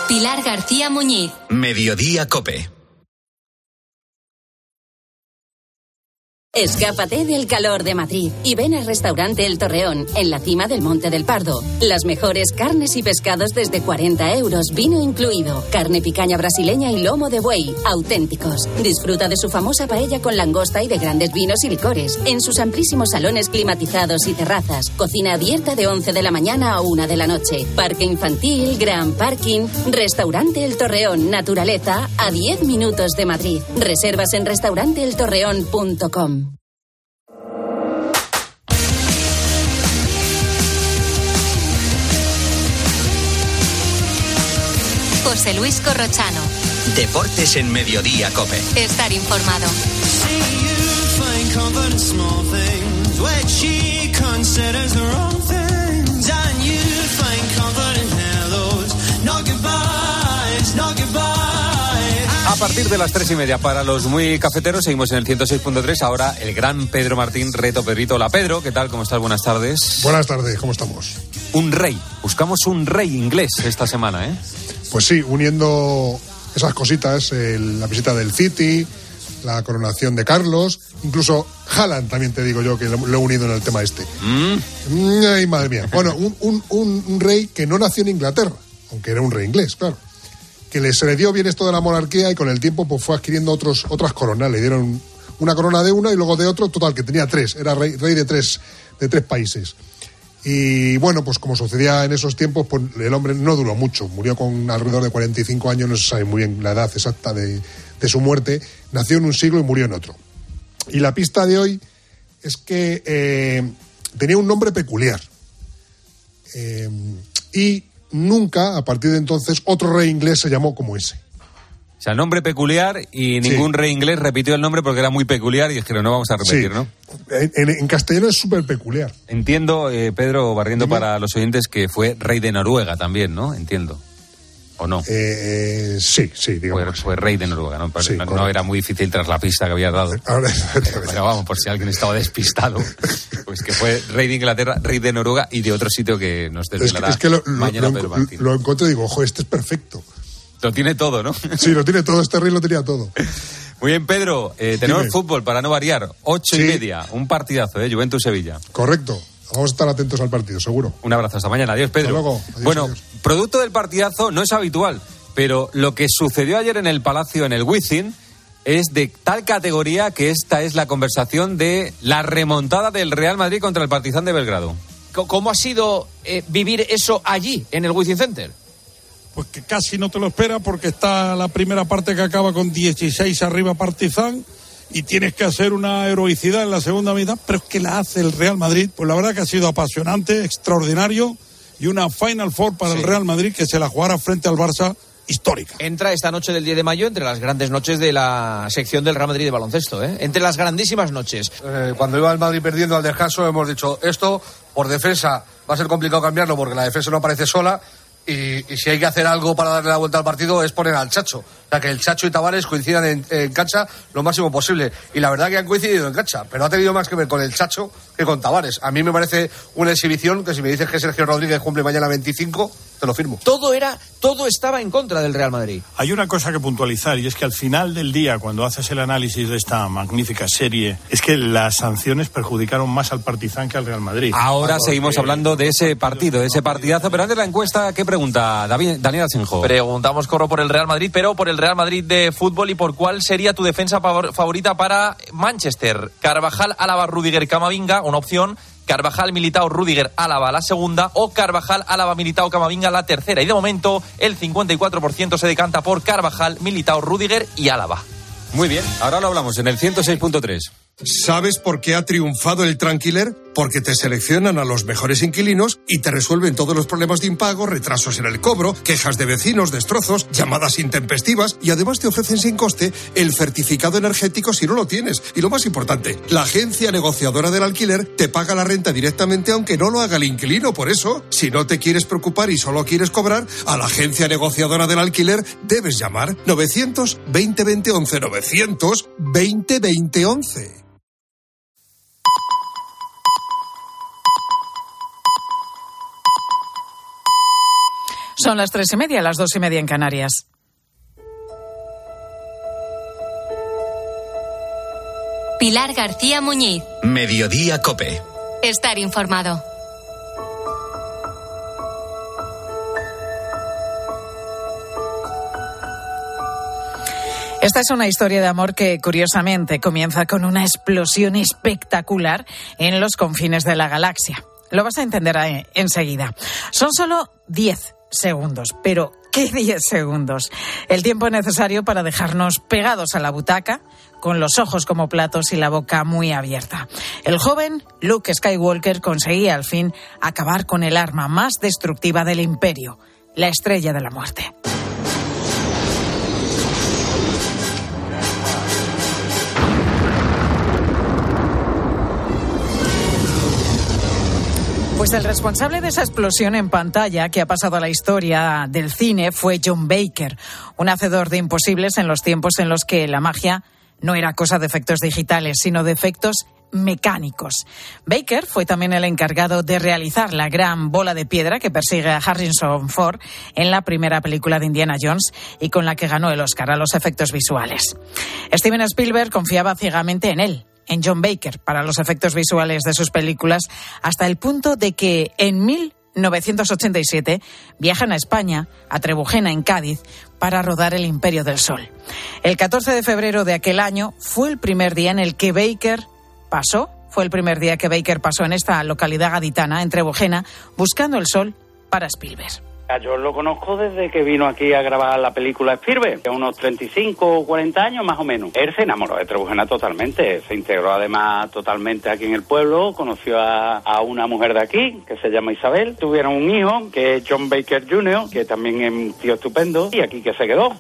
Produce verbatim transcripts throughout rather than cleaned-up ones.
Pilar García Muñiz. Mediodía COPE. Escápate del calor de Madrid y ven al restaurante El Torreón, en la cima del Monte del Pardo. Las mejores carnes y pescados desde cuarenta euros, vino incluido. Carne picaña brasileña y lomo de buey, auténticos. Disfruta de su famosa paella con langosta y de grandes vinos y licores. En sus amplísimos salones climatizados y terrazas. Cocina abierta de once de la mañana a una de la noche. Parque infantil, gran parking. Restaurante El Torreón, naturaleza, a diez minutos de Madrid. Reservas en restaurante el torreón punto com. José Luis Corrochano. Deportes en Mediodía COPE. Estar informado. A partir de las tres y media, para los muy cafeteros, seguimos en el ciento seis punto tres. Ahora el gran Pedro Martín, reto Pedrito. Hola Pedro, ¿qué tal? ¿Cómo estás? Buenas tardes. Buenas tardes, ¿cómo estamos? Un rey, buscamos un rey inglés esta semana, ¿eh? Pues sí, uniendo esas cositas, el, la visita del City, la coronación de Carlos, incluso Haaland también te digo yo que lo, lo he unido en el tema este. Mm. Ay, madre mía. Bueno, un, un, un, un rey que no nació en Inglaterra, aunque era un rey inglés, claro. Que le, se le dio bien esto de la monarquía y con el tiempo pues fue adquiriendo otros, otras coronas. Le dieron una corona de una y luego de otro, total, que tenía tres. Era rey, rey de tres, de tres países. Y bueno, pues como sucedía en esos tiempos, pues el hombre no duró mucho. Murió con alrededor de cuarenta y cinco años, no se sabe muy bien la edad exacta de, de su muerte. Nació en un siglo y murió en otro. Y la pista de hoy es que eh, tenía un nombre peculiar. Eh, y nunca, a partir de entonces, otro rey inglés se llamó como ese. O sea, nombre peculiar y ningún sí. rey inglés repitió el nombre porque era muy peculiar y dijeron, no vamos a repetir, sí. ¿no? En, en, en castellano es súper peculiar. Entiendo, eh, Pedro, barriendo Dime. para los oyentes, que fue rey de Noruega también, ¿no? Entiendo. ¿O no? Eh, sí, sí, digamos. Fue, fue rey de Noruega, ¿no? Sí, no, no era muy difícil tras la pista que habías dado. Ahora, pero vamos, por si alguien estaba despistado, pues que fue rey de Inglaterra, rey de Noruega y de otro sitio que nos desvelará es que, es que lo, mañana lo, Pedro lo, Martín. Lo encontré y digo, ojo, este es perfecto. Lo tiene todo, ¿no? Sí, lo tiene todo, este rey lo tenía todo. Muy bien, Pedro, eh, tenemos Dime. fútbol para no variar, ocho sí. y media, un partidazo, ¿eh? Juventus-Sevilla. Correcto. Vamos a estar atentos al partido, seguro. Un abrazo, hasta mañana. Adiós, Pedro. Hasta luego. Adiós, bueno, adiós. Producto del partidazo no es habitual, pero lo que sucedió ayer en el Palacio, en el Wizzing, es de tal categoría que esta es la conversación de la remontada del Real Madrid contra el Partizan de Belgrado. ¿Cómo ha sido eh, vivir eso allí, en el Wizzing Center? Pues que casi no te lo esperas porque está la primera parte que acaba con dieciséis arriba Partizan y tienes que hacer una heroicidad en la segunda mitad, pero es que la hace el Real Madrid. Pues la verdad que ha sido apasionante, extraordinario y una Final Four para sí. el Real Madrid que se la jugará frente al Barça histórica. Entra esta noche del diez de mayo entre las grandes noches de la sección del Real Madrid de baloncesto, ¿eh? Entre las grandísimas noches. Eh, cuando iba el Madrid perdiendo al descanso hemos dicho, esto por defensa va a ser complicado cambiarlo porque la defensa no aparece sola. Y, y si hay que hacer algo para darle la vuelta al partido es poner al Chacho. O sea, que el Chacho y Tavares coincidan en, en cancha lo máximo posible. Y la verdad que han coincidido en cancha, pero ha tenido más que ver con el Chacho que con Tavares. A mí me parece una exhibición que si me dices que Sergio Rodríguez cumple mañana veinticinco, te lo firmo. Todo era, todo estaba en contra del Real Madrid. Hay una cosa que puntualizar y es que al final del día, cuando haces el análisis de esta magnífica serie, es que las sanciones perjudicaron más al Partizan que al Real Madrid. Ahora ah, seguimos hablando de ese partido, de ese partidazo, pero antes de la encuesta, ¿qué pregunta David, Daniel Asenjo? Preguntamos, Corro, por el Real Madrid, pero por el Real Madrid de fútbol y por cuál sería tu defensa favorita para Manchester. Carvajal, Álava, Rüdiger, Camavinga, una opción. Carvajal, Militao, Rüdiger, Álava la segunda, o Carvajal, Álava, Militao, Camavinga la tercera. Y de momento el cincuenta y cuatro por ciento se decanta por Carvajal, Militao, Rüdiger y Álava. Muy bien, ahora lo hablamos en el ciento seis punto tres. ¿Sabes por qué ha triunfado el Tranquiler? Porque te seleccionan a los mejores inquilinos y te resuelven todos los problemas de impago, retrasos en el cobro, quejas de vecinos, destrozos, llamadas intempestivas y además te ofrecen sin coste el certificado energético si no lo tienes. Y lo más importante, la agencia negociadora del alquiler te paga la renta directamente aunque no lo haga el inquilino. Por eso, si no te quieres preocupar y solo quieres cobrar, a la agencia negociadora del alquiler debes llamar novecientos veinte veinte once, novecientos veinte veinte once. Son las tres y media, las dos y media en Canarias. Pilar García Muñiz. Mediodía Cope. Estar informado. Esta es una historia de amor que, curiosamente, comienza con una explosión espectacular en los confines de la galaxia. Lo vas a entender enseguida. Son solo diez segundos, pero ¿qué diez segundos? El tiempo necesario para dejarnos pegados a la butaca, con los ojos como platos y la boca muy abierta. El joven Luke Skywalker conseguía al fin acabar con el arma más destructiva del Imperio, la Estrella de la Muerte. Pues el responsable de esa explosión en pantalla que ha pasado a la historia del cine fue John Baker, un hacedor de imposibles en los tiempos en los que la magia no era cosa de efectos digitales, sino de efectos mecánicos. Baker fue también el encargado de realizar la gran bola de piedra que persigue a Harrison Ford en la primera película de Indiana Jones y con la que ganó el Oscar a los efectos visuales. Steven Spielberg confiaba ciegamente en él, en John Baker, para los efectos visuales de sus películas, hasta el punto de que en mil novecientos ochenta y siete viajan a España, a Trebujena, en Cádiz, para rodar El Imperio del Sol. El catorce de febrero de aquel año fue el primer día en el que Baker pasó, fue el primer día que Baker pasó en esta localidad gaditana, en Trebujena, buscando el sol para Spielberg. Yo lo conozco desde que vino aquí a grabar la película Spielberg, de unos treinta y cinco o cuarenta años más o menos. Él se enamoró de Trebujena totalmente, se integró además totalmente aquí en el pueblo, conoció a, a una mujer de aquí, que se llama Isabel. Tuvieron un hijo, que es John Baker junior, que también es un tío estupendo, y aquí que se quedó.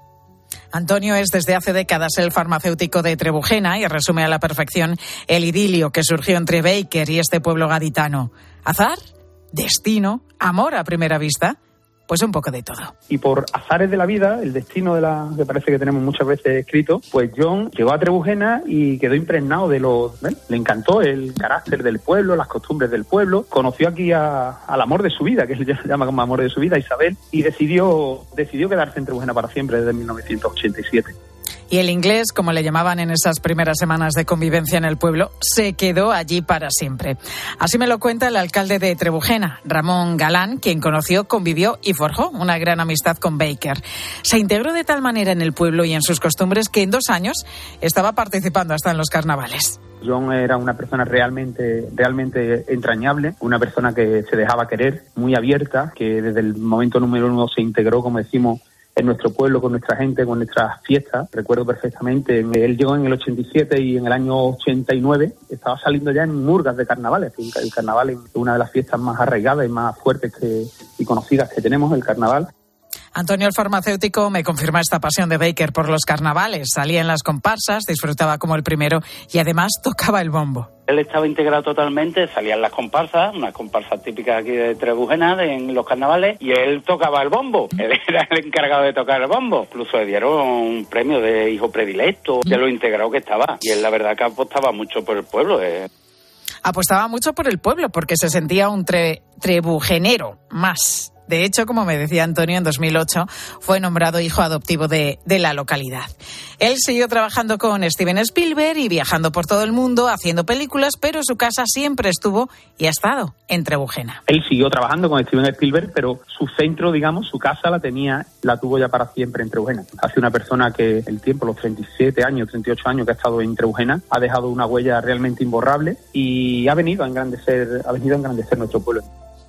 Antonio es desde hace décadas el farmacéutico de Trebujena y resume a la perfección el idilio que surgió entre Baker y este pueblo gaditano. ¿Azar? ¿Destino? ¿Amor a primera vista? Pues un poco de todo. Y por azares de la vida, el destino de la que parece que tenemos muchas veces escrito, pues John llegó a Trebujena y quedó impregnado de lo... ¿eh? Le encantó el carácter del pueblo, las costumbres del pueblo. Conoció aquí a, al amor de su vida, que se llama como amor de su vida, Isabel, y decidió, decidió quedarse en Trebujena para siempre desde mil novecientos ochenta y siete. Y el inglés, como le llamaban en esas primeras semanas de convivencia en el pueblo, se quedó allí para siempre. Así me lo cuenta el alcalde de Trebujena, Ramón Galán, quien conoció, convivió y forjó una gran amistad con Baker. Se integró de tal manera en el pueblo y en sus costumbres que en dos años estaba participando hasta en los carnavales. John era una persona realmente, realmente entrañable, una persona que se dejaba querer, muy abierta, que desde el momento número uno se integró, como decimos, en nuestro pueblo, con nuestra gente, con nuestras fiestas. Recuerdo perfectamente, él llegó en el ochenta y siete y en el año ochenta y nueve estaba saliendo ya en murgas de carnavales. El carnaval es una de las fiestas más arraigadas y más fuertes que, y conocidas que tenemos, el carnaval. Antonio, el farmacéutico, me confirma esta pasión de Baker por los carnavales. Salía en las comparsas, disfrutaba como el primero y además tocaba el bombo. Él estaba integrado totalmente, salían las comparsas, unas comparsas típicas aquí de Trebujena, de, en los carnavales, y él tocaba el bombo. Él era el encargado de tocar el bombo. Incluso le dieron un premio de hijo predilecto de lo integrado que estaba. Y él, la verdad, que apostaba mucho por el pueblo. Eh. Apostaba mucho por el pueblo porque se sentía un tre- trebujenero más. De hecho, como me decía Antonio, en dos mil ocho fue nombrado hijo adoptivo de, de la localidad. Él siguió trabajando con Steven Spielberg y viajando por todo el mundo, haciendo películas, pero su casa siempre estuvo y ha estado en Trebujena. Él siguió trabajando con Steven Spielberg, pero su centro, digamos, su casa la tenía, la tuvo ya para siempre en Trebujena. Ha sido una persona que el tiempo, los treinta y siete años, treinta y ocho años que ha estado en Trebujena, ha dejado una huella realmente imborrable y ha venido a engrandecer, ha venido a engrandecer nuestro pueblo.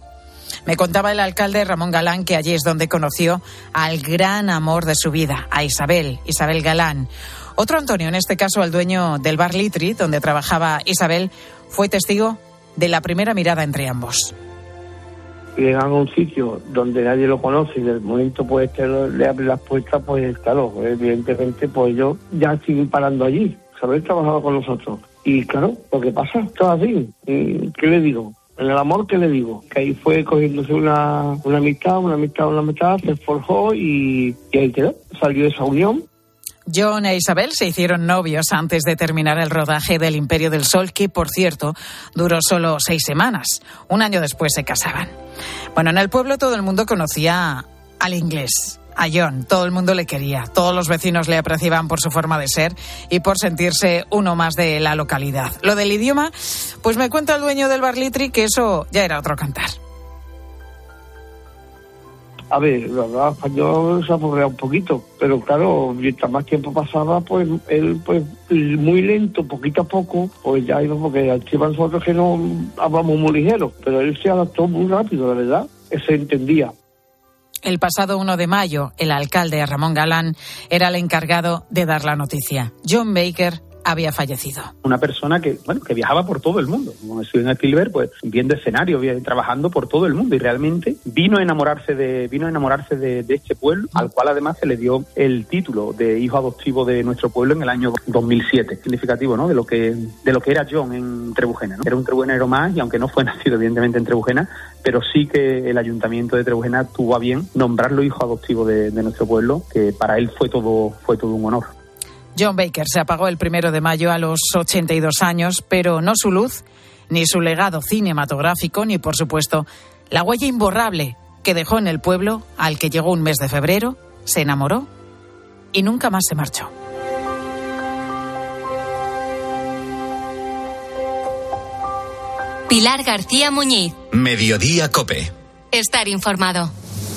Me contaba el alcalde Ramón Galán que allí es donde conoció al gran amor de su vida, a Isabel, Isabel Galán. Otro Antonio, en este caso el dueño del bar Litri, donde trabajaba Isabel, fue testigo de la primera mirada entre ambos. Llegan a un sitio donde nadie lo conoce y del momento pues que le abre las puertas, pues claro, evidentemente pues yo ya sigo parando allí. Isabel trabajaba con nosotros y claro, lo que pasa, todo así. ¿Qué le digo? En el amor, ¿qué le digo? Que ahí fue cogiéndose una, una amistad, una amistad, una amistad, se forjó y, y ahí quedó, salió esa unión. John e Isabel se hicieron novios antes de terminar el rodaje del Imperio del Sol, que, por cierto, duró solo seis semanas. Un año después se casaban. Bueno, en el pueblo todo el mundo conocía al inglés, a John. Todo el mundo le quería. Todos los vecinos le apreciaban por su forma de ser y por sentirse uno más de la localidad. Lo del idioma, pues me cuenta el dueño del bar Litri que eso ya era otro cantar. A ver, la verdad, español se aburría un poquito, pero claro, mientras más tiempo pasaba, pues él, pues muy lento, poquito a poco, pues ya iba, porque encima nosotros que no hablamos muy ligeros, pero él se adaptó muy rápido, la verdad, se entendía. El pasado uno de mayo, el alcalde Ramón Galán era el encargado de dar la noticia. John Baker había fallecido. Una persona que, bueno, que viajaba por todo el mundo. Como Steven Spielberg, pues viendo escenarios, trabajando por todo el mundo, y realmente vino a enamorarse de, vino a enamorarse de, de este pueblo, al cual además se le dio el título de hijo adoptivo de nuestro pueblo en el año dos mil siete. Significativo, ¿no? De lo que, de lo que era John en Trebujena, ¿no? Era un trebujenero más, y aunque no fue nacido evidentemente en Trebujena, pero sí que el ayuntamiento de Trebujena tuvo a bien nombrarlo hijo adoptivo de, de nuestro pueblo, que para él fue todo, fue todo un honor. John Baker se apagó el primero de mayo a los ochenta y dos años, pero no su luz, ni su legado cinematográfico, ni por supuesto la huella imborrable que dejó en el pueblo al que llegó un mes de febrero, se enamoró y nunca más se marchó. Pilar García Muñiz. Mediodía COPE. Estar informado.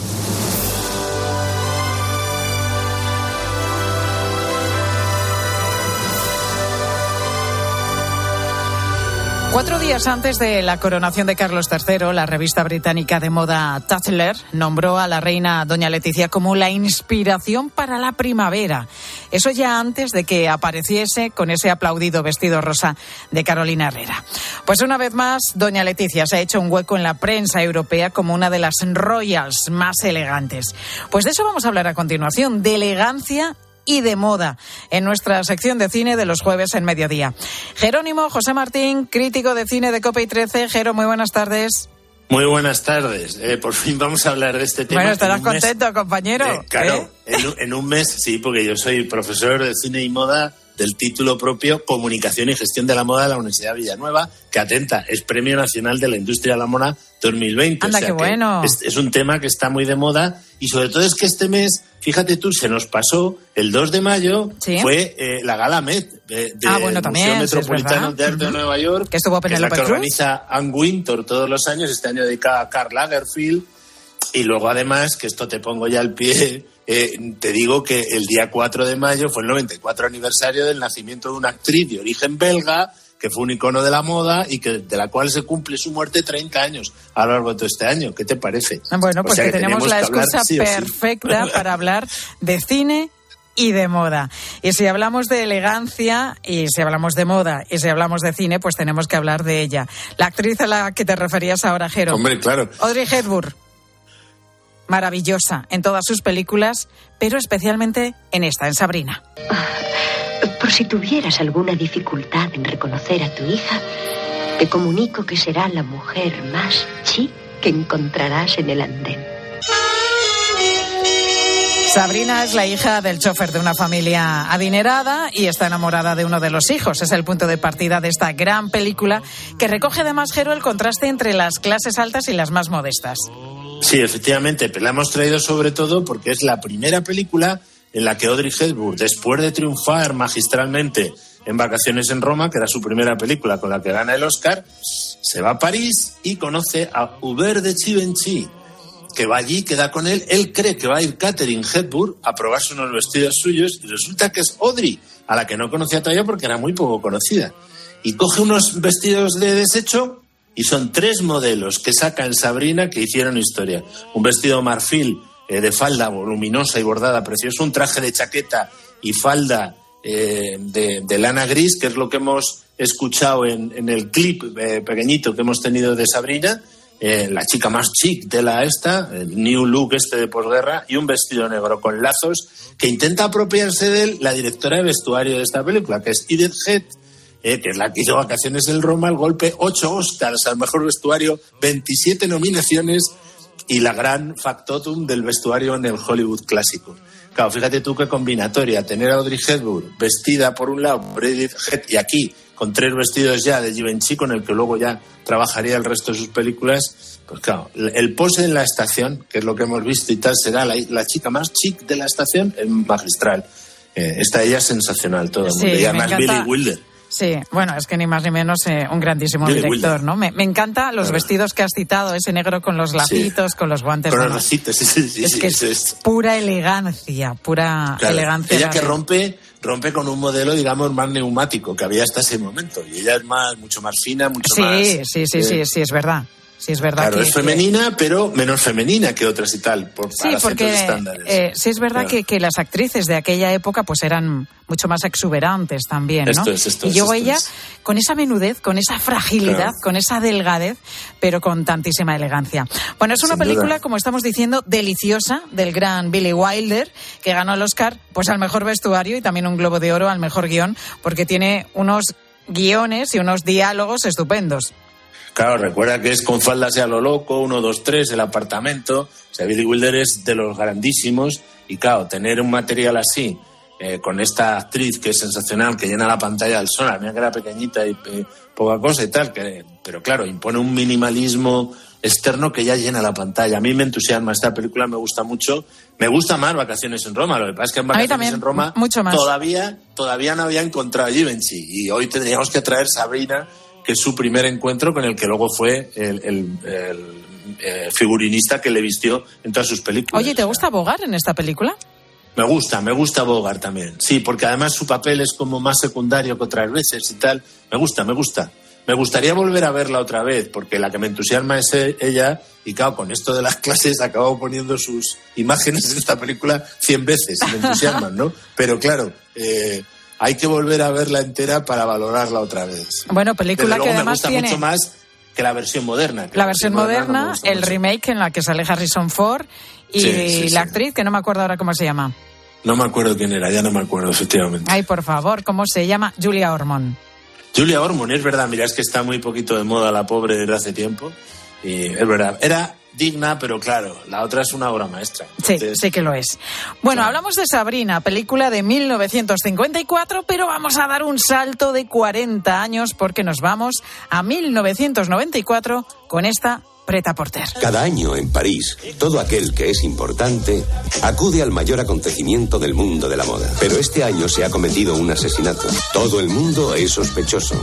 Cuatro días antes de la coronación de Carlos tercero, la revista británica de moda Tatler nombró a la reina doña Leticia como la inspiración para la primavera. Eso ya antes de que apareciese con ese aplaudido vestido rosa de Carolina Herrera. Pues una vez más, doña Leticia se ha hecho un hueco en la prensa europea como una de las royals más elegantes. Pues de eso vamos a hablar a continuación, de elegancia y de moda, en nuestra sección de cine de los jueves en mediodía. Jerónimo José Martín, crítico de cine de COPE y trece. Jero, muy buenas tardes. Muy buenas tardes. Eh, por fin vamos a hablar de este tema. Bueno, estarás contento, mes, compañero. Eh, claro, ¿Eh? en, un, en un mes, sí, porque yo soy profesor de cine y moda del título propio Comunicación y Gestión de la Moda de la Universidad de Villanueva, que atenta, es Premio Nacional de la Industria de la Moda dos mil veinte. Anda, o sea, qué bueno. Es, es un tema que está muy de moda, y sobre todo es que este mes, fíjate tú, se nos pasó, el dos de mayo, ¿sí? fue eh, la Gala Met de, de ah, bueno, también, Museo Metropolitano sí, de Arte uh-huh. de Nueva York, que, estuvo que es la que organiza Anne Wintour todos los años, este año dedicada a Karl Lagerfeld. Y luego, además, que esto te pongo ya al pie, eh, te digo que el día cuatro de mayo fue el noventa y cuatro aniversario del nacimiento de una actriz de origen belga, que fue un icono de la moda y que de la cual se cumple su muerte treinta años a lo largo de todo este año. ¿Qué te parece? Bueno, pues o sea, que, que tenemos la excusa sí perfecta sí. para hablar de cine y de moda. Y si hablamos de elegancia, y si hablamos de moda, y si hablamos de cine, pues tenemos que hablar de ella. La actriz a la que te referías ahora, Jero. Hombre, claro. Audrey Hepburn. Maravillosa en todas sus películas, pero especialmente en esta, en Sabrina. Por si tuvieras alguna dificultad en reconocer a tu hija, te comunico que será la mujer más chic que encontrarás en el andén. Sabrina es la hija del chofer de una familia adinerada y está enamorada de uno de los hijos. Es el punto de partida de esta gran película que recoge además, Jero, el contraste entre las clases altas y las más modestas. Sí, efectivamente, pero la hemos traído sobre todo porque es la primera película en la que Audrey Hepburn, después de triunfar magistralmente en Vacaciones en Roma, que era su primera película con la que gana el Oscar, se va a París y conoce a Hubert de Givenchy, que va allí, queda con él. Él cree que va a ir Katharine Hepburn a probarse unos vestidos suyos y resulta que es Audrey, a la que no conocía todavía porque era muy poco conocida. Y coge unos vestidos de desecho y son tres modelos que saca en Sabrina que hicieron historia. Un vestido marfil eh, de falda voluminosa y bordada, precioso. Un traje de chaqueta y falda eh, de, de lana gris, que es lo que hemos escuchado en, en el clip eh, pequeñito que hemos tenido de Sabrina. Eh, la chica más chic de la esta, el new look este de posguerra, y un vestido negro con lazos que intenta apropiarse de él la directora de vestuario de esta película, que es Edith Head, Eh, que es la que hizo Vacaciones en Roma, el golpe, ocho Oscars al mejor vestuario, veintisiete nominaciones y la gran factotum del vestuario en el Hollywood clásico. Claro, fíjate tú qué combinatoria, tener a Audrey Hepburn vestida por un lado por Edith Head y aquí con tres vestidos ya de Givenchy, con el que luego ya trabajaría el resto de sus películas. Pues claro, el pose en la estación, que es lo que hemos visto y tal, será la, la chica más chic de la estación, es magistral. Eh, está ella sensacional, todo el mundo. Sí, y además me encanta. Billy Wilder. Sí, bueno, es que ni más ni menos eh, un grandísimo Billy director, Wilder. ¿no? Me, me encanta los Claro. vestidos que has citado, ese negro con los lacitos, Sí. con los guantes. Con de los mano. lacitos, sí, sí, sí, Es sí, que es es esto. pura elegancia, pura Claro, elegancia. ella la que de- rompe rompe con un modelo, digamos, más neumático que había hasta ese momento. Y ella es más mucho más fina, mucho Sí, más... sí, sí, eh, sí, sí, es verdad. Sí, es verdad Claro, que, es femenina, pero menos femenina que otras y tal, por, Sí, para ciertos porque estándares. eh, sí es verdad Claro. que, que las actrices de aquella época pues eran mucho más exuberantes también, ¿no? Esto es, esto y es, llegó esto ella es. con esa menudez, con esa fragilidad, Claro. con esa delgadez, pero con tantísima elegancia. Bueno, es una Sin película, duda. como estamos diciendo, deliciosa, del gran Billy Wilder, que ganó el Oscar pues al mejor vestuario y también un Globo de Oro al mejor guión, porque tiene unos guiones y unos diálogos estupendos. Claro, recuerda que es con faldas y a lo loco, uno, dos, tres, el apartamento. O sea, Billy Wilder es de los grandísimos. Y claro, tener un material así, eh, con esta actriz que es sensacional, que llena la pantalla del sol, a mí que era pequeñita y eh, poca cosa y tal, que, pero claro, impone un minimalismo externo que ya llena la pantalla. A mí me entusiasma esta película, me gusta mucho. Me gusta más Vacaciones en Roma. Lo que pasa es que en A mí Vacaciones también, en Roma mucho más. todavía todavía no había encontrado a Givenchy. Y hoy tendríamos que traer Sabrina, que es su primer encuentro con el que luego fue el, el, el, eh, figurinista que le vistió en todas sus películas. Oye, ¿te gusta Bogart en esta película? Me gusta, me gusta Bogart también. Sí, porque además su papel es como más secundario que otras veces y tal. Me gusta, me gusta. Me gustaría volver a verla otra vez, porque la que me entusiasma es ella, y claro, con esto de las clases acabo poniendo sus imágenes en esta película cien veces y me entusiasman, ¿no? Pero claro, eh, hay que volver a verla entera para valorarla otra vez. Bueno, película Desde luego que me además gusta tiene mucho más que la versión moderna. que la versión no moderna, me gusta el mucho. remake en la que sale Harrison Ford y Sí, sí, la sí. actriz, que no me acuerdo ahora cómo se llama. No me acuerdo quién era, ya no me acuerdo, efectivamente. Ay, por favor, ¿cómo se llama? Julia Ormond. Julia Ormond, es verdad, mira, es que está muy poquito de moda la pobre desde hace tiempo. Y es verdad, era digna, pero claro, la otra es una obra maestra. Sí, Entonces, sí que lo es. Bueno, hablamos de Sabrina, película de mil novecientos cincuenta y cuatro, pero vamos a dar un salto de cuarenta años porque nos vamos a mil novecientos noventa y cuatro con esta Prêt-à-porter. Cada año en París, todo aquel que es importante acude al mayor acontecimiento del mundo de la moda. Pero este año se ha cometido un asesinato. Todo el mundo es sospechoso.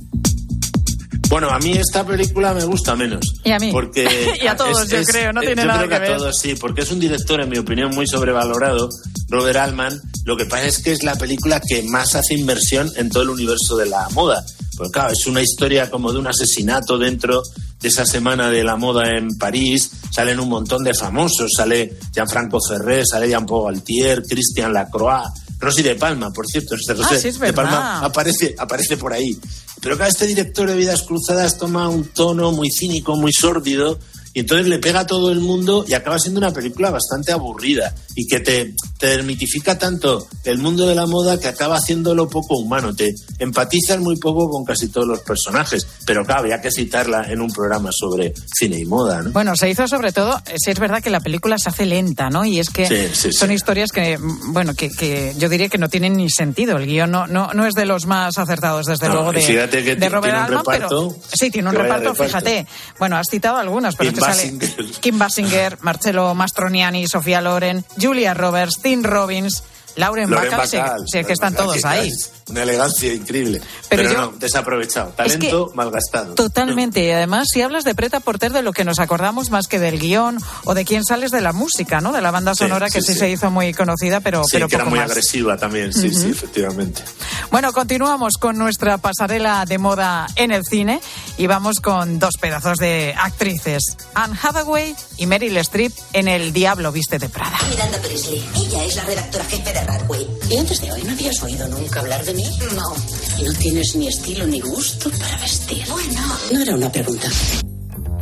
Bueno, a mí esta película me gusta menos. Y a mí. Porque Y a todos, yo creo, no tiene yo nada creo que, que ver. a todos, sí, porque es un director, en mi opinión, muy sobrevalorado, Robert Altman. Lo que pasa es que es la película que más hace inversión en todo el universo de la moda. Pues claro, es una historia como de un asesinato dentro de esa semana de la moda en París. Salen un montón de famosos, sale Gianfranco Ferré, sale Jean-Paul Gaultier, Christian Lacroix, Rosy de Palma, por cierto. Este Rosy Ah, sí, es de Palma verdad. aparece, aparece por ahí. Pero claro, este director de Vidas Cruzadas toma un tono muy cínico, muy sórdido, y entonces le pega a todo el mundo y acaba siendo una película bastante aburrida y que te, te desmitifica tanto el mundo de la moda que acaba haciéndolo poco humano. Te empatizas muy poco con casi todos los personajes, pero claro, había que citarla en un programa sobre cine y moda, ¿no? Bueno, se hizo sobre todo, eh, sí es verdad que la película se hace lenta, ¿no? Y es que Sí, sí, son sí. historias que, mm, bueno, que, que yo diría que no tienen ni sentido. El guión no, no, no es de los más acertados, desde No, luego, y de, fíjate que de tiene Robert un Altman, reparto, pero sí, tiene un que vaya reparto, reparto. fíjate. Bueno, has citado algunos, pero Kim es que sale Basinger. Kim Basinger, Marcello Mastroianni, Sofía Loren, Julia Roberts, Tim Robbins, Lauren Lauren Bacall, sí, Bacall, sí, es que están Lauren todos Bacall, ahí. Una elegancia increíble. Pero Pero, yo- no, desaprovechado. Es que- Talento malgastado. Totalmente, y además si hablas de Prêt-à-porter, de lo que nos acordamos más que del guión o de quién sales de la música, ¿no? De la banda Sí, sonora que sí, sí, sí. se hizo muy conocida, pero, Sí, pero que era poco muy más. agresiva también, sí, Ujú. sí, efectivamente. Bueno, continuamos con nuestra pasarela de moda en el cine y vamos con dos pedazos de actrices, Anne Hathaway y Meryl Streep en El Diablo viste de Prada. Miranda Priestley. Ella es la redactora jefe de Radway. ¿Y antes de hoy no habías oído nunca hablar de mí? No. No tienes ni estilo ni gusto para vestir. Bueno. No era una pregunta.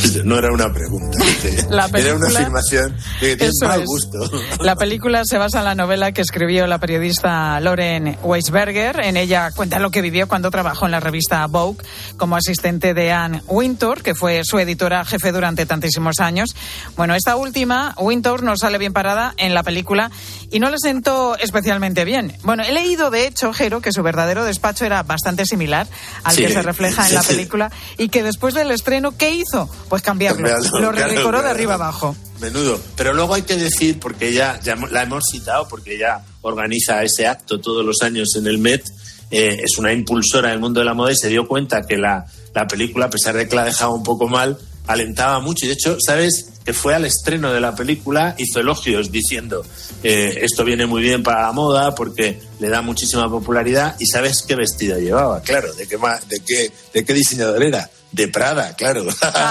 No era una pregunta, La película, era una afirmación de que tienes mal es. gusto. La película se basa en la novela que escribió la periodista Lauren Weisberger. En ella cuenta lo que vivió cuando trabajó en la revista Vogue como asistente de Anne Wintour, que fue su editora jefe durante tantísimos años. Bueno, esta última, Wintour, no sale bien parada en la película y no le sentó especialmente bien. Bueno, he leído, de hecho, Jero, que su verdadero despacho era bastante similar al Sí, que se refleja en sí, la sí. película y que después del estreno, ¿qué hizo? Pues cambiarlo. Cambiarlo, Lo claro, redecoró de claro. arriba abajo. Menudo. Pero luego hay que decir, porque ella, ya la hemos citado, porque ella organiza ese acto todos los años en el Met, eh, es una impulsora del mundo de la moda y se dio cuenta que la, la película, a pesar de que la dejaba un poco mal, alentaba mucho. Y de hecho, ¿sabes? Que fue al estreno de la película, hizo elogios diciendo eh, esto viene muy bien para la moda porque le da muchísima popularidad. ¿Y sabes qué vestida llevaba? Claro, ¿de qué, ma- de qué, de qué diseñador era? De Prada, claro.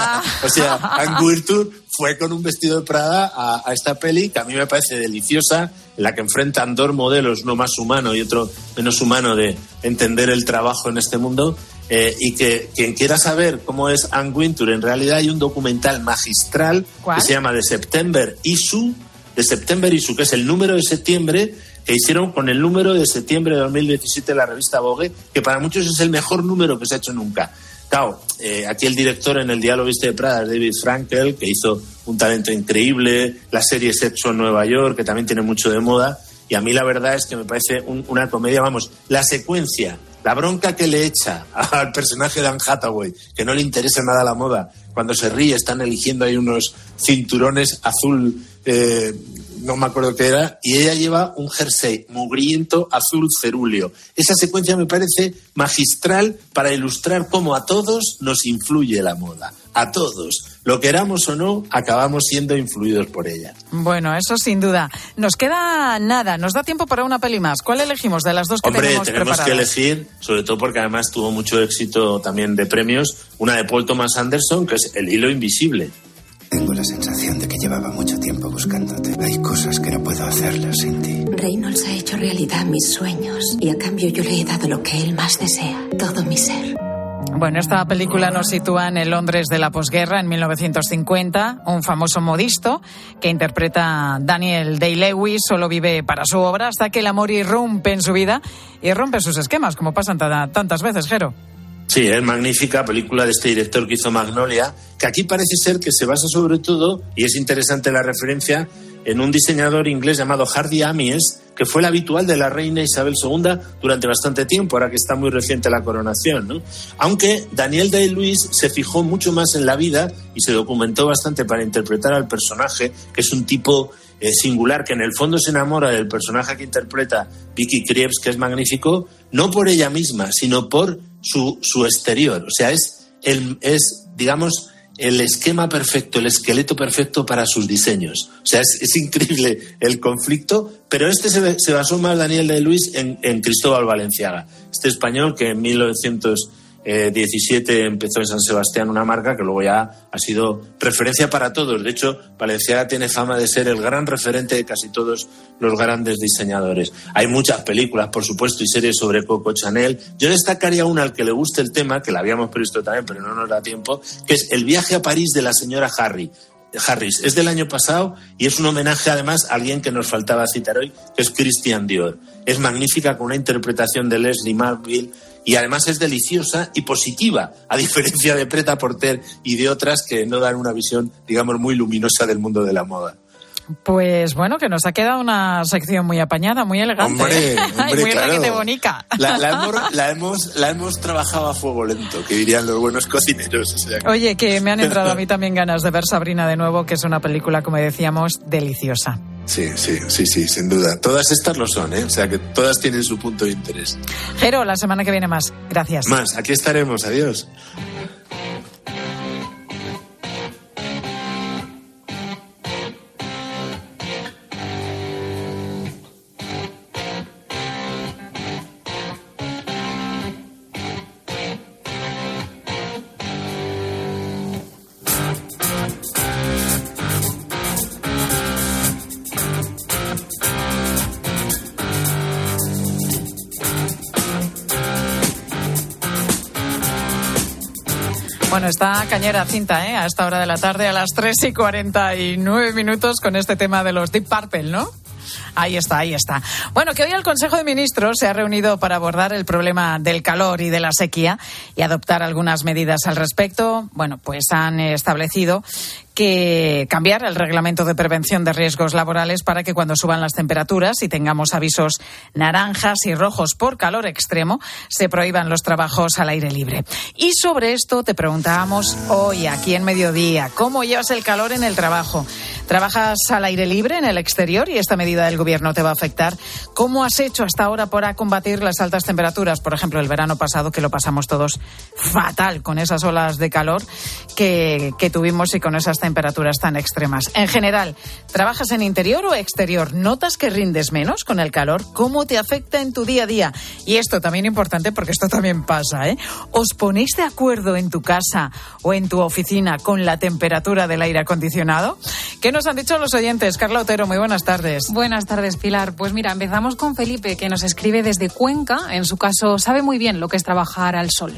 O sea, Anne Wintour fue con un vestido de Prada a, a esta peli que a mí me parece deliciosa, en la que enfrentan dos modelos, uno más humano y otro menos humano, de entender el trabajo en este mundo. Eh, y que quien quiera saber cómo es Anne Wintour, en realidad hay un documental magistral ¿Cuál? que se llama The September Issue, The September Issue, que es el número de septiembre que hicieron con el número de septiembre de dos mil diecisiete de la revista Vogue, que para muchos es el mejor número que se ha hecho nunca. Claro, eh, aquí el director en El Diablo Viste de Prada es David Frankel, que hizo Un talento increíble, la serie Sexo en Nueva York, que también tiene mucho de moda, y a mí la verdad es que me parece un, una comedia, vamos, la secuencia, la bronca que le echa al personaje de Anne Hathaway, que no le interesa nada la moda, cuando se ríe están eligiendo ahí unos cinturones azul, eh, no me acuerdo qué era, y ella lleva un jersey mugriento azul cerúleo. Esa secuencia me parece magistral para ilustrar cómo a todos nos influye la moda. A todos. Lo queramos o no, acabamos siendo influidos por ella. Bueno, eso sin duda. Nos queda nada, nos da tiempo para una peli más. ¿Cuál elegimos de las dos que Hombre, tenemos tenemos preparadas? que elegir, sobre todo porque además tuvo mucho éxito también de premios, una de Paul Thomas Anderson, que es El hilo invisible. Tengo la sensación de que llevaba mucho tiempo buscándote. Hay cosas que no puedo hacerlas sin ti. Reynolds ha hecho realidad mis sueños y a cambio yo le he dado lo que él más desea, todo mi ser. Bueno, esta película nos sitúa en el Londres de la posguerra, en mil novecientos cincuenta. Un famoso modisto que interpreta Daniel Day-Lewis solo vive para su obra hasta que el amor irrumpe en su vida y rompe sus esquemas, como pasan t- tantas veces, Jero. Sí, es magnífica película de este director que hizo Magnolia, que aquí parece ser que se basa sobre todo, y es interesante la referencia, en un diseñador inglés llamado Hardy Amies, que fue el habitual de la reina Isabel segunda durante bastante tiempo, ahora que está muy reciente la coronación, ¿no? Aunque Daniel Day-Lewis se fijó mucho más en la vida y se documentó bastante para interpretar al personaje, que es un tipo eh, singular, que en el fondo se enamora del personaje que interpreta Vicky Krieps, que es magnífico, no por ella misma, sino por su, su exterior. O sea, es, el, es digamos... el esquema perfecto, el esqueleto perfecto para sus diseños. O sea, es, es increíble el conflicto, pero este se, se basó más, Daniel Day-Lewis, en, en Cristóbal Valenciaga, este español que en mil novecientos diecisiete empezó en San Sebastián una marca que luego ya ha sido referencia para todos. De hecho, Valenciaga tiene fama de ser el gran referente de casi todos los grandes diseñadores. Hay muchas películas, por supuesto, y series sobre Coco Chanel. Yo destacaría una al que le guste el tema, que la habíamos previsto también, pero no nos da tiempo, que es El viaje a París de la señora Harry. Harris. Es del año pasado y es un homenaje además a alguien que nos faltaba citar hoy, que es Christian Dior. Es magnífica, con una interpretación de Leslie Manville, y además es deliciosa y positiva, a diferencia de Pret-a-Porter y de otras que no dan una visión, digamos, muy luminosa del mundo de la moda. Pues bueno, que nos ha quedado una sección muy apañada, muy elegante. Hombre, ¿eh? hombre, muy claro. requete bonica. La, la, hemos, la, hemos, la hemos trabajado a fuego lento, que dirían los buenos cocineros. O sea que... Oye, que me han entrado a mí también ganas de ver Sabrina de nuevo, que es una película, como decíamos, deliciosa. Sí, sí, sí, sí, sin duda. Todas estas lo son, ¿eh? O sea que todas tienen su punto de interés. Jero, la semana que viene más. Gracias. Más, aquí estaremos. Adiós. Bueno, está cañera cinta, ¿eh? A esta hora de la tarde, a las tres y cuarenta y nueve minutos, con este tema de los Deep Purple, ¿no? Ahí está, ahí está. Bueno, que hoy el Consejo de Ministros se ha reunido para abordar el problema del calor y de la sequía y adoptar algunas medidas al respecto. Bueno, pues han establecido que cambiar el reglamento de prevención de riesgos laborales para que cuando suban las temperaturas y tengamos avisos naranjas y rojos por calor extremo, se prohíban los trabajos al aire libre. Y sobre esto te preguntábamos hoy, aquí en Mediodía, ¿cómo llevas el calor en el trabajo? ¿Trabajas al aire libre en el exterior y esta medida del gobierno te va a afectar? ¿Cómo has hecho hasta ahora para combatir las altas temperaturas? Por ejemplo, el verano pasado, que lo pasamos todos fatal con esas olas de calor que, que tuvimos y con esas temperaturas tan extremas. En general, ¿trabajas en interior o exterior? ¿Notas que rindes menos con el calor? ¿Cómo te afecta en tu día a día? Y esto también importante, porque esto también pasa, ¿eh? ¿Os ponéis de acuerdo en tu casa o en tu oficina con la temperatura del aire acondicionado? ¿Qué nos han dicho los oyentes? Carla Otero, muy buenas tardes. Buenas tardes, Pilar. Pues mira, empezamos con Felipe, que nos escribe desde Cuenca. En su caso, sabe muy bien lo que es trabajar al sol.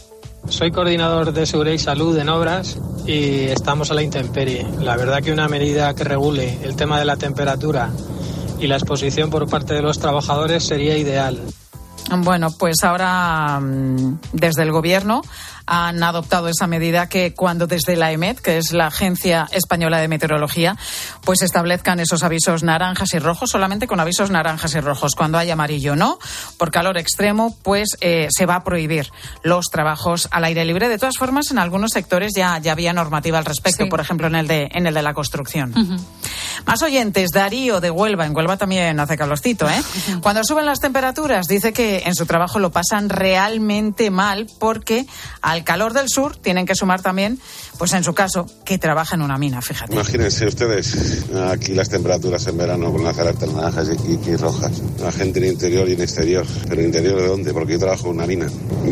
Soy coordinador de seguridad y salud en obras y estamos a la intemperie. La verdad que una medida que regule el tema de la temperatura y la exposición por parte de los trabajadores sería ideal. Bueno, pues ahora desde el Gobierno han adoptado esa medida que cuando desde la EMET, que es la Agencia Española de Meteorología, pues establezcan esos avisos naranjas y rojos, solamente con avisos naranjas y rojos. Cuando hay amarillo no, por calor extremo, pues eh, se va a prohibir los trabajos al aire libre. De todas formas, en algunos sectores ya, ya había normativa al respecto, sí. Por ejemplo, en el de, en el de la construcción. Uh-huh. Más oyentes, Darío de Huelva. En Huelva también hace calorcito, ¿eh? Uh-huh. Cuando suben las temperaturas, dice que en su trabajo lo pasan realmente mal porque al calor del sur tienen que sumar también, pues en su caso, que trabaja en una mina, fíjate. Imagínense ustedes, aquí las temperaturas en verano con las alertas naranjas y, y, y rojas. La gente en interior y en exterior. ¿Pero interior de dónde? Porque yo trabajo en una mina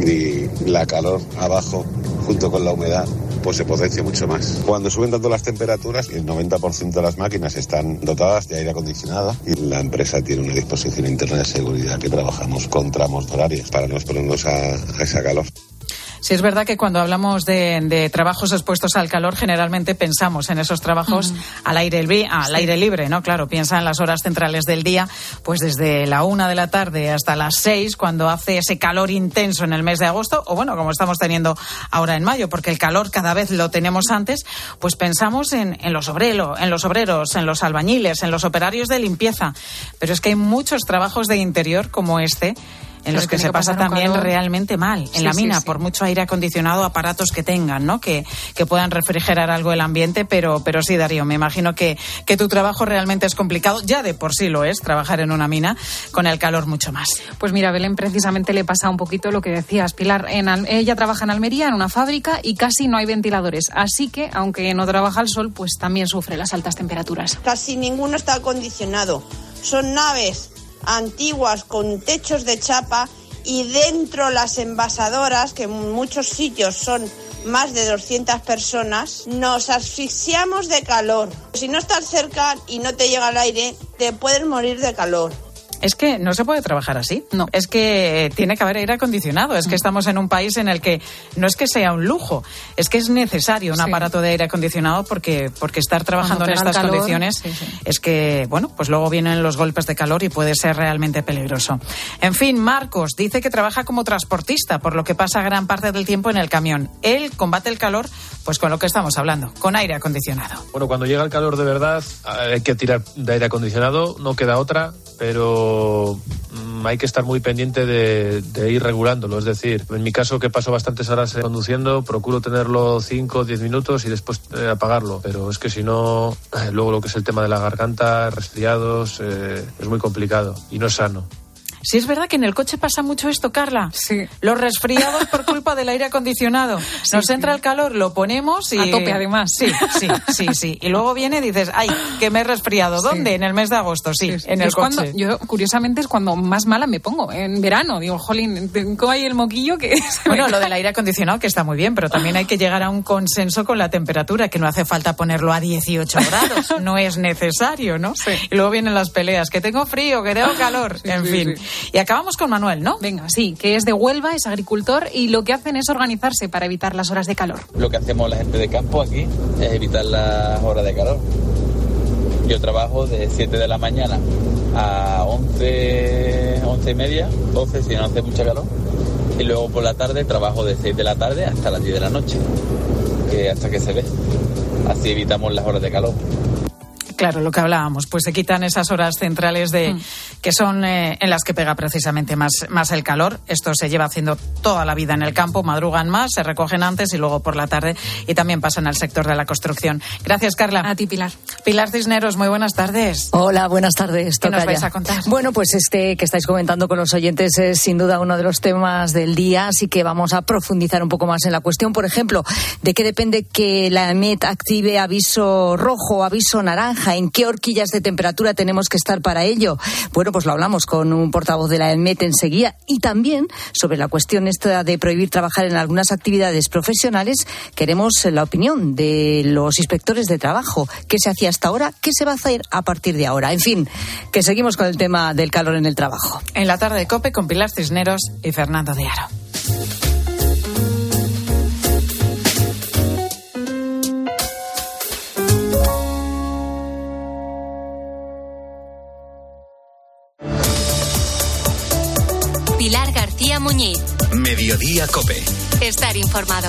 y la calor abajo, junto con la humedad, pues se potencia mucho más. Cuando suben tanto las temperaturas, el noventa por ciento de las máquinas están dotadas de aire acondicionado y la empresa tiene una disposición interna de seguridad que trabajamos con tramos horarios para no exponernos a, a esa calor. Sí, es verdad que cuando hablamos de, de trabajos expuestos al calor, generalmente pensamos en esos trabajos uh-huh. al aire al sí. aire libre, ¿no? Claro, piensa en las horas centrales del día, pues desde la una de la tarde hasta las seis, cuando hace ese calor intenso en el mes de agosto, o bueno, como estamos teniendo ahora en mayo, porque el calor cada vez lo tenemos antes, pues pensamos en, en los obreros, en los obreros, en los albañiles, en los operarios de limpieza. Pero es que hay muchos trabajos de interior como este, en los que se pasa también calor. realmente mal, en sí, la mina, sí, sí. por mucho aire acondicionado, aparatos que tengan, ¿no? Que, que puedan refrigerar algo el ambiente, pero, pero sí, Darío, me imagino que, que tu trabajo realmente es complicado, ya de por sí lo es, trabajar en una mina, con el calor mucho más. Pues mira, Belén precisamente le pasa un poquito lo que decías, Pilar. En, ella trabaja en Almería, en una fábrica, y casi no hay ventiladores, así que, aunque no trabaja al sol, pues también sufre las altas temperaturas. Casi ninguno está acondicionado. Son naves antiguas con techos de chapa y dentro las envasadoras, que en muchos sitios son más de doscientas personas, nos asfixiamos de calor. Si no estás cerca y no te llega el aire, te puedes morir de calor. Es que no se puede trabajar así. No. Es que tiene que haber aire acondicionado. Es que estamos en un país en el que no es que sea un lujo, es que es necesario un sí. aparato de aire acondicionado porque, porque estar trabajando en estas calor, condiciones sí, sí. es que, bueno, pues luego vienen los golpes de calor y puede ser realmente peligroso. En fin, Marcos dice que trabaja como transportista, por lo que pasa gran parte del tiempo en el camión. Él combate el calor, pues con lo que estamos hablando, con aire acondicionado. Bueno, cuando llega el calor de verdad hay que tirar de aire acondicionado, no queda otra, pero hay que estar muy pendiente de, de ir regulándolo. Es decir, en mi caso, que paso bastantes horas conduciendo, procuro tenerlo cinco o diez minutos y después eh, apagarlo. Pero es que si no, eh, luego lo que es el tema de la garganta, resfriados, eh, es muy complicado y no es sano. Sí, es verdad que en el coche pasa mucho esto, Carla. Sí. Los resfriados por culpa del aire acondicionado. Sí, Nos entra sí. el calor, lo ponemos y... A tope, además. Sí, sí, sí, sí. Y luego viene y dices, ay, que me he resfriado. ¿Dónde? Sí. En el mes de agosto, sí, sí, sí. en el es coche. Cuando, yo, curiosamente, es cuando más mala me pongo. En verano, digo, jolín, tengo ahí el moquillo que... Bueno, lo del aire acondicionado, que está muy bien, pero también hay que llegar a un consenso con la temperatura, que no hace falta ponerlo a dieciocho grados. No es necesario, ¿no? Sí. Y luego vienen las peleas, que tengo frío, que tengo calor, sí, en sí, fin. Sí. Y acabamos con Manuel, ¿no? Venga, sí, que es de Huelva, es agricultor y lo que hacen es organizarse para evitar las horas de calor. Lo que hacemos la gente de campo aquí es evitar las horas de calor. Yo trabajo de siete de la mañana a once, once y media, doce si no hace mucha calor. Y luego por la tarde trabajo de seis de la tarde hasta las diez de la noche, que hasta que se ve. Así evitamos las horas de calor. Claro, lo que hablábamos, pues se quitan esas horas centrales de mm. que son eh, en las que pega precisamente más, más el calor. Esto se lleva haciendo toda la vida en el campo, madrugan más, se recogen antes y luego por la tarde, y también pasan al sector de la construcción. Gracias, Carla. A ti, Pilar. Pilar Cisneros, muy buenas tardes. Hola, buenas tardes. ¿Qué nos ya. vais a contar? Bueno, pues este que estáis comentando con los oyentes es sin duda uno de los temas del día, así que vamos a profundizar un poco más en la cuestión. Por ejemplo, ¿de qué depende que la EMET active aviso rojo o aviso naranja? ¿En qué horquillas de temperatura tenemos que estar para ello? Bueno, pues lo hablamos con un portavoz de la EMET enseguida, y también sobre la cuestión esta de prohibir trabajar en algunas actividades profesionales. Queremos la opinión de los inspectores de trabajo. ¿Qué se hacía hasta ahora? ¿Qué se va a hacer a partir de ahora? En fin, que seguimos con el tema del calor en el trabajo. En la tarde de COPE con Pilar Cisneros y Fernando de Aro. Pilar García Muñiz. Mediodía COPE. Estar informado.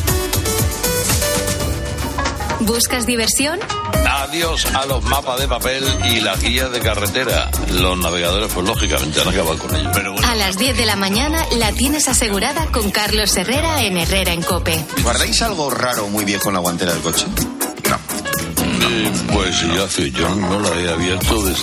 ¿Buscas diversión? Adiós a los mapas de papel y las guías de carretera. Los navegadores, pues lógicamente, han acabado con ellos. Pero bueno. A las diez de la mañana la tienes asegurada con Carlos Herrera en Herrera en COPE. ¿Guardáis algo raro muy viejo en la guantera del coche? No. Eh, pues sí, hace, yo no la he abierto desde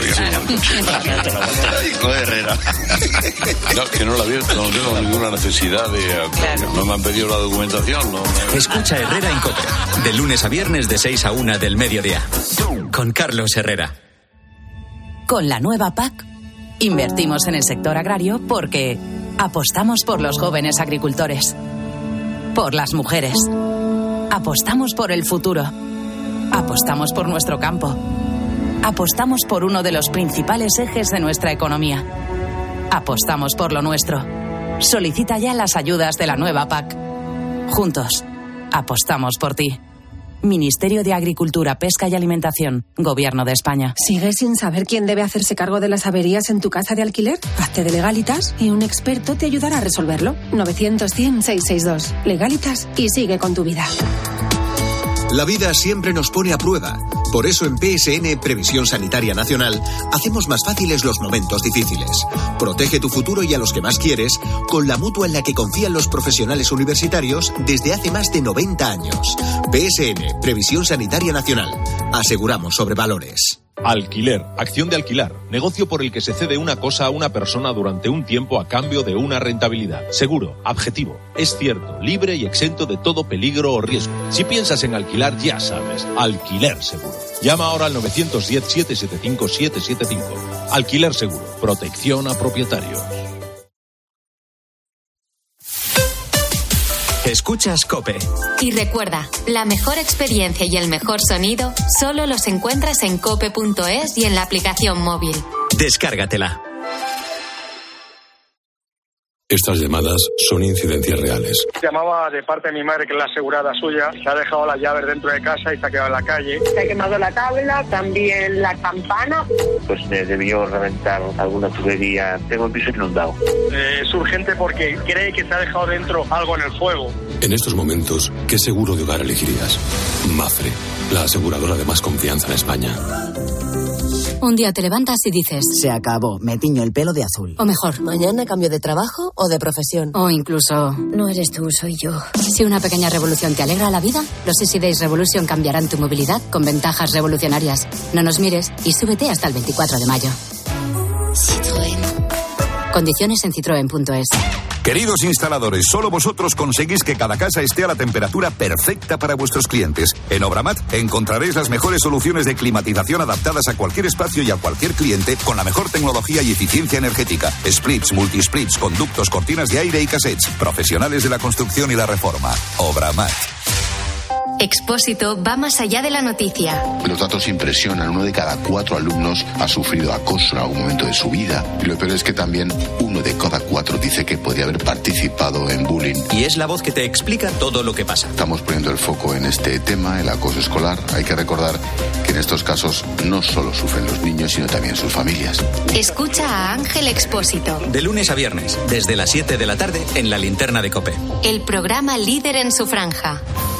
que... Hijo de Herrera. No, que no la he abierto, no tengo ninguna necesidad de... Claro. No me han pedido la documentación, ¿no? Escucha Herrera en COPE, de lunes a viernes de seis a una del mediodía, con Carlos Herrera. Con la nueva P A C, invertimos en el sector agrario porque apostamos por los jóvenes agricultores, por las mujeres, apostamos por el futuro. Apostamos por nuestro campo. Apostamos por uno de los principales ejes de nuestra economía. Apostamos por lo nuestro. Solicita ya las ayudas de la nueva P A C. Juntos, apostamos por ti. Ministerio de Agricultura, Pesca y Alimentación, Gobierno de España. ¿Sigues sin saber quién debe hacerse cargo de las averías en tu casa de alquiler? Hazte de Legalitas y un experto te ayudará a resolverlo. novecientos cien seiscientos sesenta y dos. Legalitas y sigue con tu vida. La vida siempre nos pone a prueba. Por eso en P S N, Previsión Sanitaria Nacional, hacemos más fáciles los momentos difíciles. Protege tu futuro y a los que más quieres con la mutua en la que confían los profesionales universitarios desde hace más de noventa años. P S N, Previsión Sanitaria Nacional. Aseguramos sobre valores. Alquiler, acción de alquilar, negocio por el que se cede una cosa a una persona durante un tiempo a cambio de una rentabilidad. Seguro, objetivo, es cierto, libre y exento de todo peligro o riesgo. Si piensas en alquilar, ya sabes, Alquiler Seguro. Llama ahora al nueve uno cero, siete siete cinco, siete siete cinco. Alquiler Seguro, protección a propietarios. Escuchas COPE. Y recuerda, la mejor experiencia y el mejor sonido solo los encuentras en cope punto es y en la aplicación móvil. Descárgatela. Estas llamadas son incidencias reales. Llamaba de parte de mi madre, que es la asegurada suya, se ha dejado las llaves dentro de casa y se ha quedado en la calle. Se ha quemado la tabla, también la campana. Pues me debió reventar alguna tubería. Tengo el piso inundado. Eh, es urgente porque cree que se ha dejado dentro algo en el fuego. En estos momentos, ¿qué seguro de hogar elegirías? Mafre, la aseguradora de más confianza en España. Un día te levantas y dices... Se acabó, me tiño el pelo de azul. O mejor... Mañana cambio de trabajo o de profesión. O incluso... No eres tú, soy yo. Si una pequeña revolución te alegra la vida, los Easy Days Revolution cambiarán tu movilidad con ventajas revolucionarias. No nos mires y súbete hasta el veinticuatro de mayo. Citroën. Condiciones en citroen punto es. Queridos instaladores, solo vosotros conseguís que cada casa esté a la temperatura perfecta para vuestros clientes. En Obramat encontraréis las mejores soluciones de climatización adaptadas a cualquier espacio y a cualquier cliente con la mejor tecnología y eficiencia energética. Splits, multisplits, conductos, cortinas de aire y cassettes. Profesionales de la construcción y la reforma. Obramat. Expósito va más allá de la noticia. Los datos impresionan. Uno de cada cuatro alumnos ha sufrido acoso en algún momento de su vida. Y lo peor es que también uno de cada cuatro dice que podría haber participado en bullying. Y es la voz que te explica todo lo que pasa. Estamos poniendo el foco en este tema, el acoso escolar. Hay que recordar que en estos casos no solo sufren los niños, sino también sus familias. Escucha a Ángel Expósito. De lunes a viernes, desde las siete de la tarde, en la linterna de COPE. El programa líder en su franja.